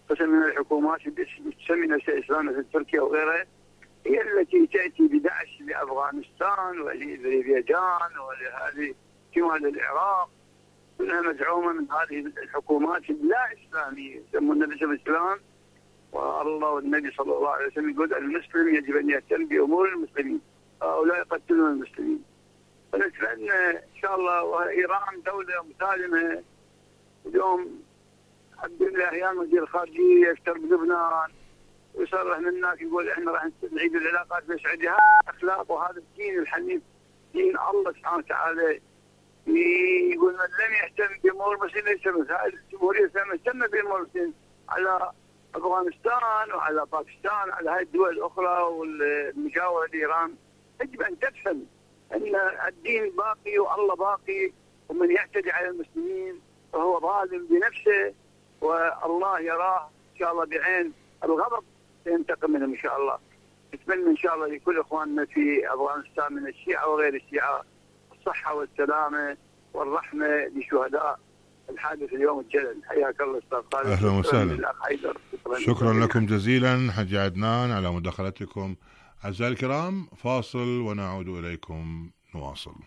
قسم من الحكومات تسمي نفسها إسلام مثل تركيا وغيرها هي التي تأتي بدعش لأفغانستان ولأذربيجان ولهذه شمال العراق، كلها مدعومة من هذه الحكومات اللا إسلامية يسمونها باسم الإسلام. والله والنبي صلى الله عليه وسلم يقول المسلم يجب أن يهتم بأمور المسلمين، هؤلاء يقتلون المسلمين. فنتمنى إن شاء الله، وإيران دولة مسالمة. اليوم عبد الله وزير الخارجية يفتر بلبنان ويصرح من هناك يقول احنا راح نعيد العلاقات بالسعودية. هذا اخلاق وهذا الدين الحنيف، دين الله سبحانه وتعالى. يقول من لم يهتم بامور المسلمين ليس مثل هذه الجمهورية مهتمة بامور المسلمين على افغانستان وعلى باكستان على هذه الدول الاخرى والمجاورة لايران. يجب ان تفهم ان الدين باقي والله باقي، ومن يعتدي على المسلمين فهو ظالم بنفسه، والله يراه ان شاء الله بعين الغضب سينتقم منهم ان شاء الله. نتمنى ان شاء الله لكل اخواننا في افغانستان من الشيعة وغير الشيعة الصحة والسلامة والرحمة لشهداء الحادث اليوم الجلل. حياك الله استاذ خالد. اهلا وسهلا. شكرا لكم جزيلا حجي عدنان على مداخلتكم. اعزائي الكرام فاصل ونعود اليكم نواصل.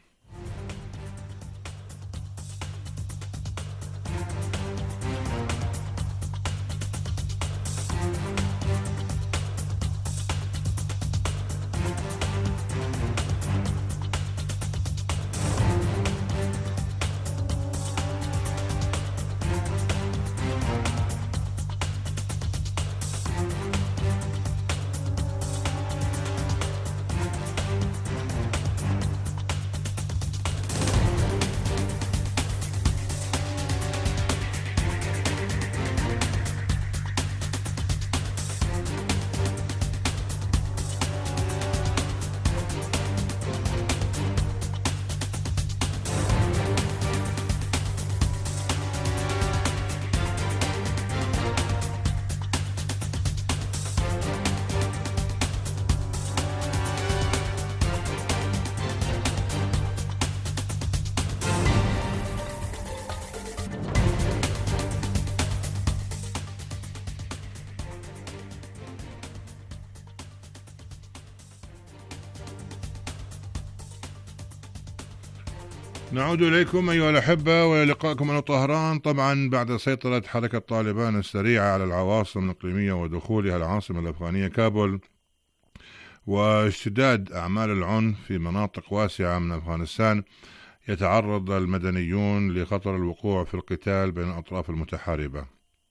نعود إليكم أيها الأحبة ولقائكم من طهران. طبعا بعد سيطرة حركة طالبان السريعة على العواصم الإقليمية ودخولها العاصمة الأفغانية كابول واشتداد أعمال العنف في مناطق واسعة من أفغانستان، يتعرض المدنيون لخطر الوقوع في القتال بين الأطراف المتحاربة.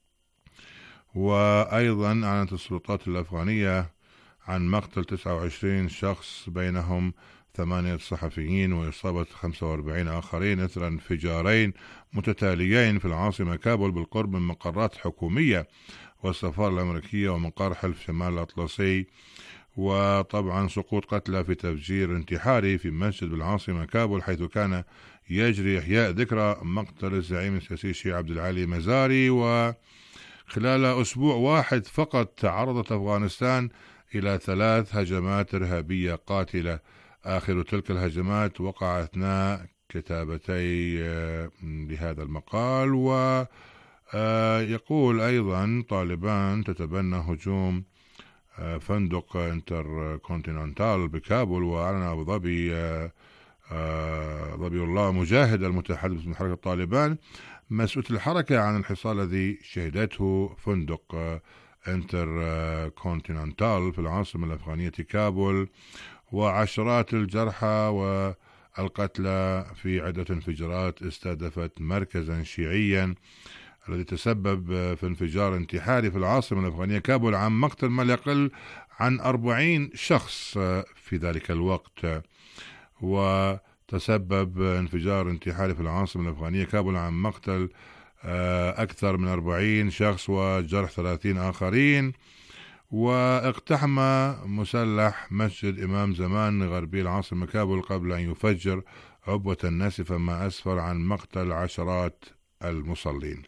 وأيضا أعلنت السلطات الأفغانية عن مقتل 29 شخص بينهم 8 صحفيين وإصابة 45 آخرين إثر انفجارين متتاليين في العاصمة كابول بالقرب من مقرات حكومية والسفارة الأمريكية ومقر حلف شمال الأطلسي. وطبعا سقوط قتلى في تفجير انتحاري في مسجد بالعاصمة كابول، حيث كان يجري إحياء ذكرى مقتل الزعيم السياسي الشيعي عبد العالي مزاري. وخلال أسبوع واحد فقط تعرضت أفغانستان إلى 3 هجمات إرهابية قاتلة. آخر تلك الهجمات وقع أثناء كتابتي لهذا المقال. ويقول أيضا طالبان تتبنى هجوم فندق انتر كونتيننتال بكابول. وأعلن أبو ظبي ظبي الله مجاهد المتحدث من حركة طالبان مسؤول الحركة عن الحصار الذي شهدته فندق انتر كونتيننتال في العاصمة الأفغانية كابول، وعشرات الجرحى والقتلى في عدة انفجارات استهدفت مركزا شيعيا الذي تسبب في انفجار انتحاري في العاصمة الأفغانية كابول عن مقتل ما لا يقل عن 40 شخص في ذلك الوقت. وتسبب انفجار انتحاري في العاصمة الأفغانية كابول عن مقتل أكثر من 40 شخص وجرح 30 آخرين. واقتحم مسلح مسجد إمام زمان غربي العاصمة كابول قبل أن يفجر عبوة ناسفة ما أسفر عن مقتل عشرات المصلين.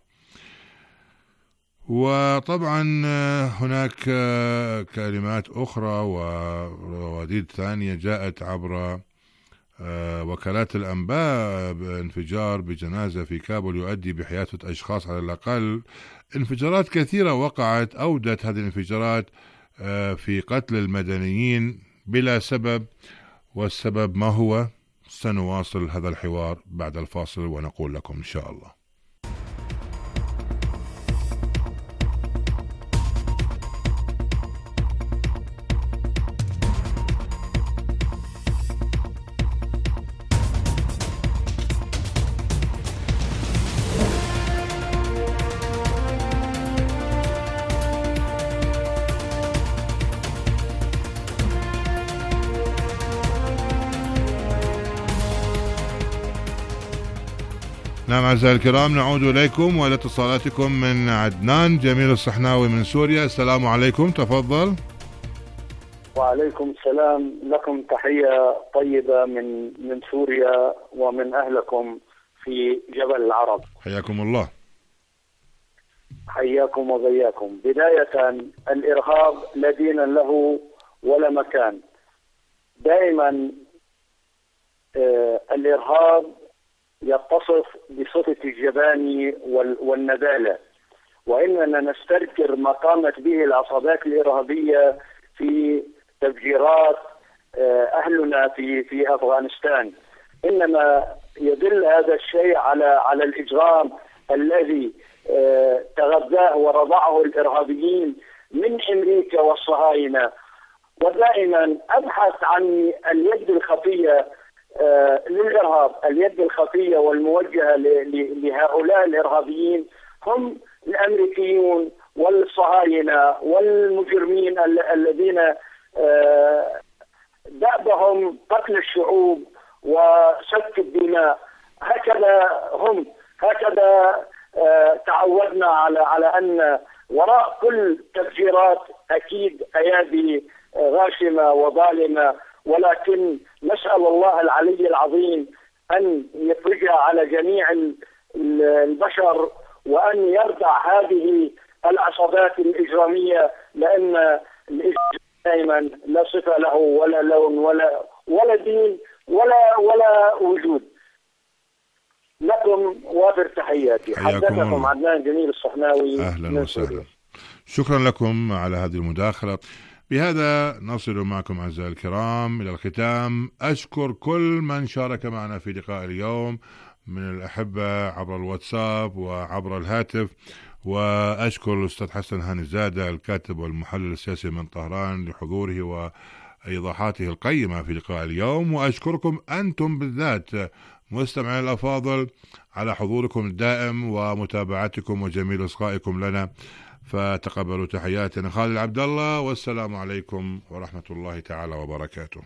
وطبعا هناك كلمات أخرى ورواديد ثانية جاءت عبر وكالات الأنباء بانفجار بجنازة في كابول يؤدي بحياة أشخاص على الأقل. انفجارات كثيرة وقعت أودت هذه الانفجارات في قتل المدنيين بلا سبب، والسبب ما هو؟ سنواصل هذا الحوار بعد الفاصل ونقول لكم إن شاء الله. نعم أعزائي الكرام، نعود إليكم وإلى اتصالاتكم من عدنان جميل الصحناوي من سوريا. السلام عليكم، تفضل. وعليكم السلام، لكم تحية طيبة من سوريا ومن أهلكم في جبل العرب. حياكم الله. حياكم وبياكم. بداية، الإرهاب لا دين له ولا مكان. دائما الإرهاب يتصف بصفة الجبان والندالة، وإننا نستذكر ما قامت به العصابات الإرهابية في تفجيرات أهلنا في أفغانستان. إنما يدل هذا الشيء على الإجرام الذي تغذاه ورضعه الإرهابيين من أمريكا والصهاينة. ودائما أبحث عن اليد الخفية للإرهاب. اليد الخفية والموجهة لهؤلاء الإرهابيين هم الأمريكيون والصهاينة والمجرمين الذين دأبهم قتل الشعوب وسفك الدماء. هكذا تعودنا على أن وراء كل تفجيرات أكيد أيادي غاشمة وظالمة، ولكن نسأل الله العلي العظيم أن يفرجها على جميع البشر وأن يردع هذه العصابات الإجرامية، لأن الإجرام دائما لا صفة له ولا لون ولا دين ولا وجود. لكم وافر تحياتي. حدثكم عدنان جميل الصحناوي. أهلا وسهلا، شكرا لكم على هذه المداخلة. بهذا نصل معكم أعزائي الكرام إلى الختام. أشكر كل من شارك معنا في لقاء اليوم من الأحبة عبر الواتساب وعبر الهاتف، وأشكر الأستاذ حسن هاني زادة الكاتب والمحلل السياسي من طهران لحضوره وإيضاحاته القيمة في لقاء اليوم، وأشكركم أنتم بالذات مستمعين الأفاضل على حضوركم الدائم ومتابعتكم وجميل إصغائكم لنا. فتقبلوا تحياتنا خالد عبد الله، والسلام عليكم ورحمة الله تعالى وبركاته.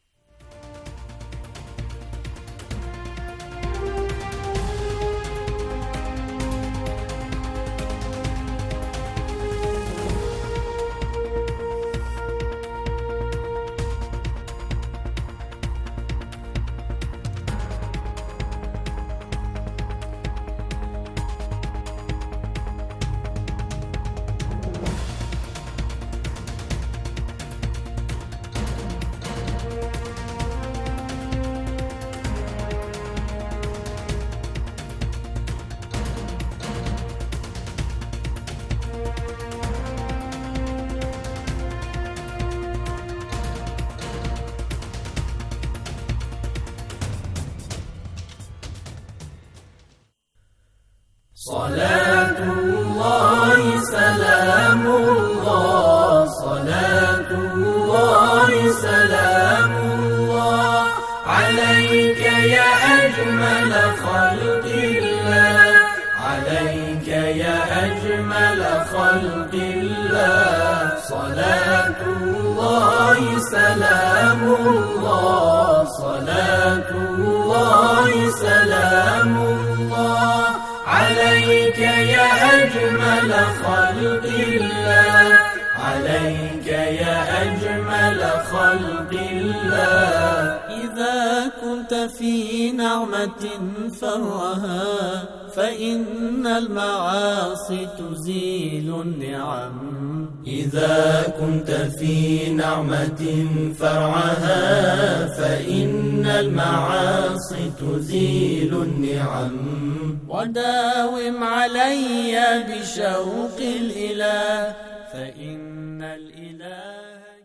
صلاة الله سلام الله، صلاة الله سلام الله عليك يا أجمل خلق الله، عليك يا أجمل خلق الله. صلاة الله سلام الله، صلاة الله سلام الله عليك يا أجمل خلق الله، عليك يا أجمل خلق الله. إذا كنت في نعمة فرها فإن المعاصي تزيل النعم. إذا كنت في نعمة فرعها فإن المعاصي تزيل النعم. وداوم علي بشوق الإله فإن الإله.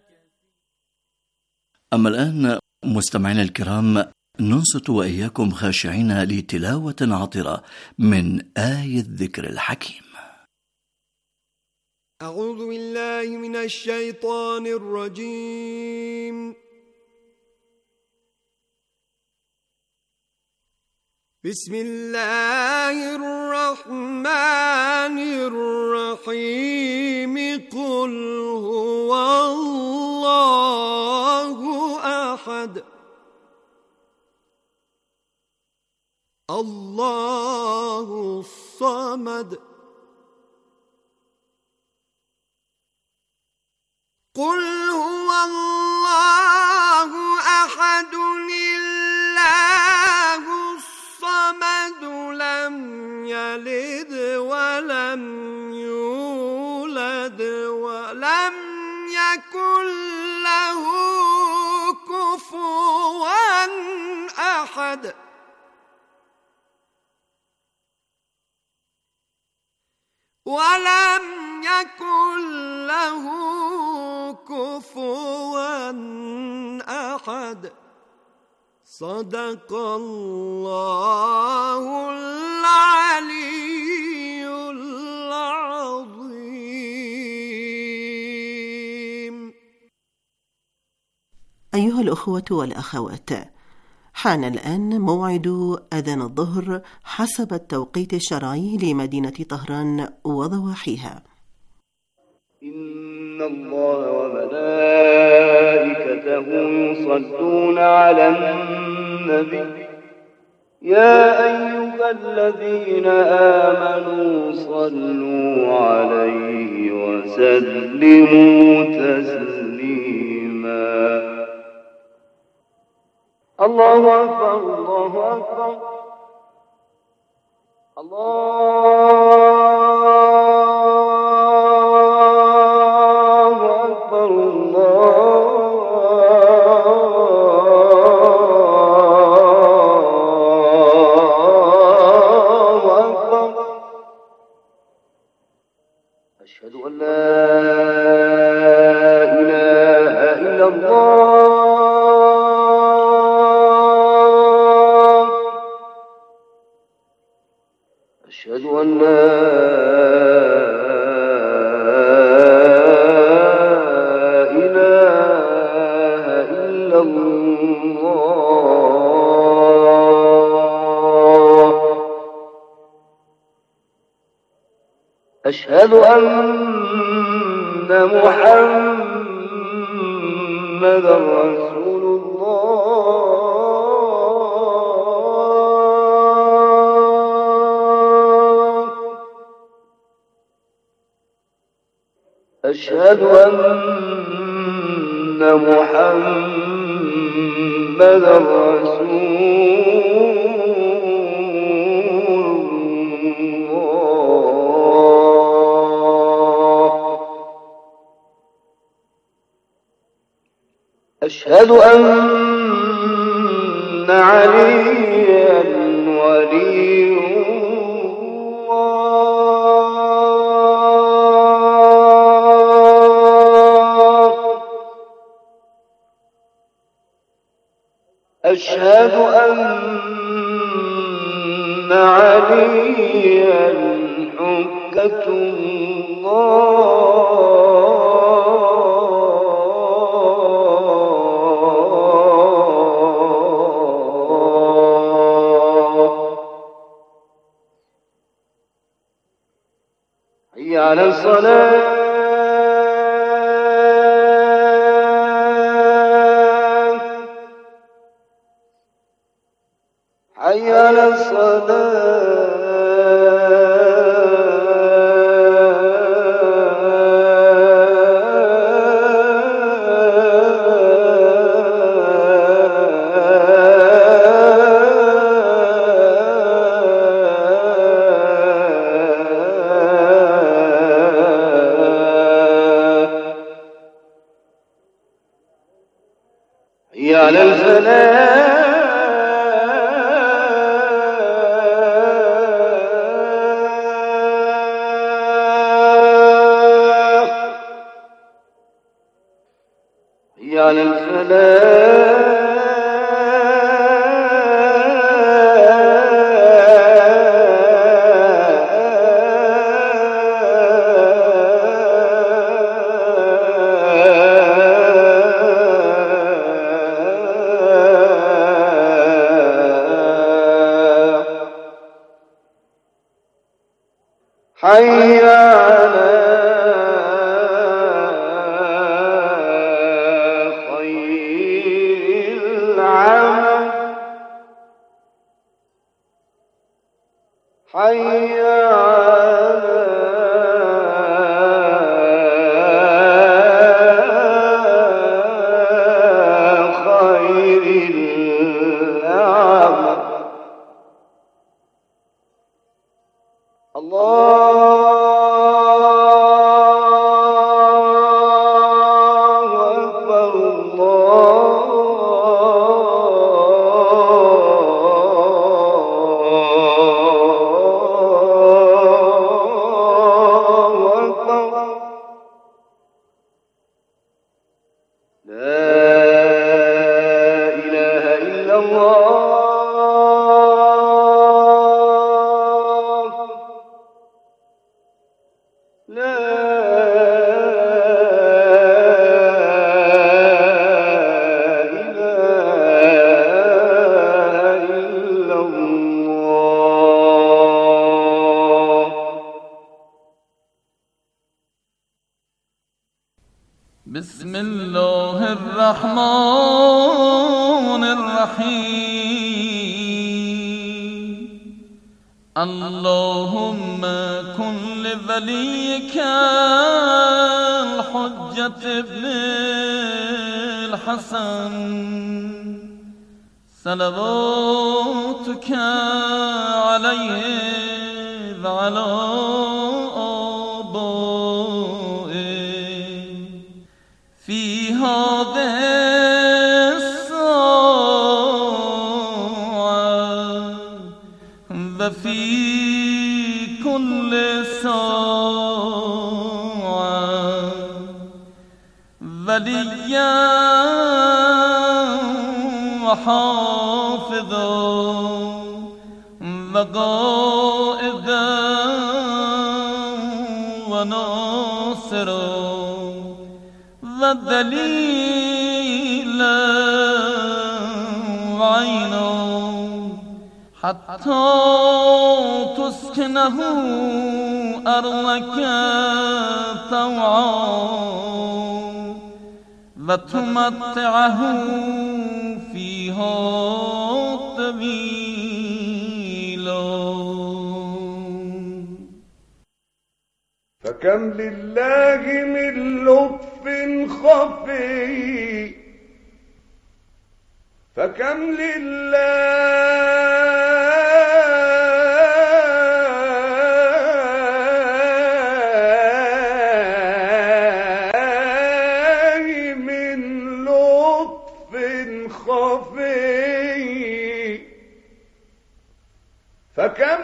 أما الآن مستمعينا الكرام ننصت وإياكم خاشعين لتلاوة عطرة من آية الذكر الحكيم. أعوذ بالله من الشيطان الرجيم. بسم الله الرحمن الرحيم. قل هو الله أحد الله الصمد. قل هو الله أحد الله الصمد لم يلد ولم يولد ولم يكن له كفوا أحد. ولم يكن له كفوا أحد. صدق الله العلي العظيم. أيها الأخوة والأخوات، حان الآن موعد أذان الظهر حسب التوقيت الشرعي لمدينة طهران وضواحيها. إن الله وملائكته يصلون على النبي يا أيها الذين آمنوا صلوا عليه وسلموا تسليما. الله أكبر الله أكبر الله أكبر الله أكبر. أشهد أن لا إله إلا الله. أشهد أن لا إله إلا الله. أشهد أن محمدا رسول الله. أشهد أن محمدا رسول الله. أشهد أن عليا ولي أشهد أن عليا حجة الله. حي على الصلاة. حي على الصلاة. حي على خير العمل حي على خير العمل بسم الله الرحمن الرحيم اللهم كن لوليك الحجة ابن الحسن صلواتك عليه وعلى في هذه الساعة وفي كل ساعة وليا وحافظا وقائدا وناصرا ودليلا وعينا حتى تسكنه أرضك طوعا وتمتعه فيها طويلا. فكم لله من لطف خفي فكم لله من لطف خفي فكم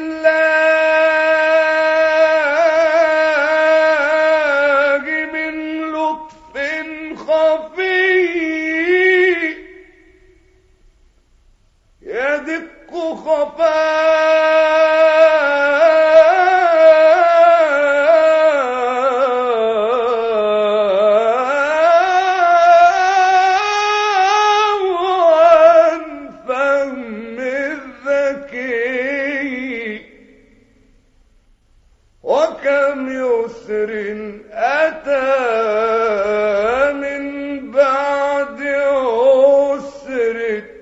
وكم يسر أتى من بعد عسر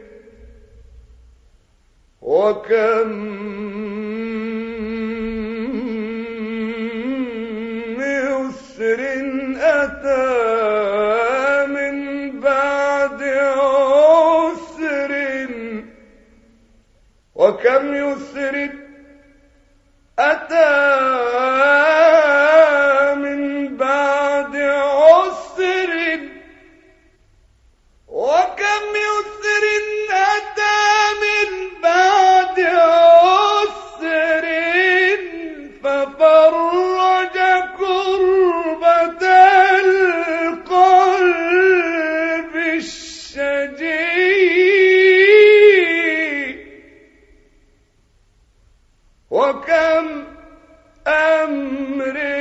وكم يسر أتى من بعد عسر وكم يسر أتى من بعد عسر وكم يسر أتى من بعد عسر ففرج كربة القلب وكم أمر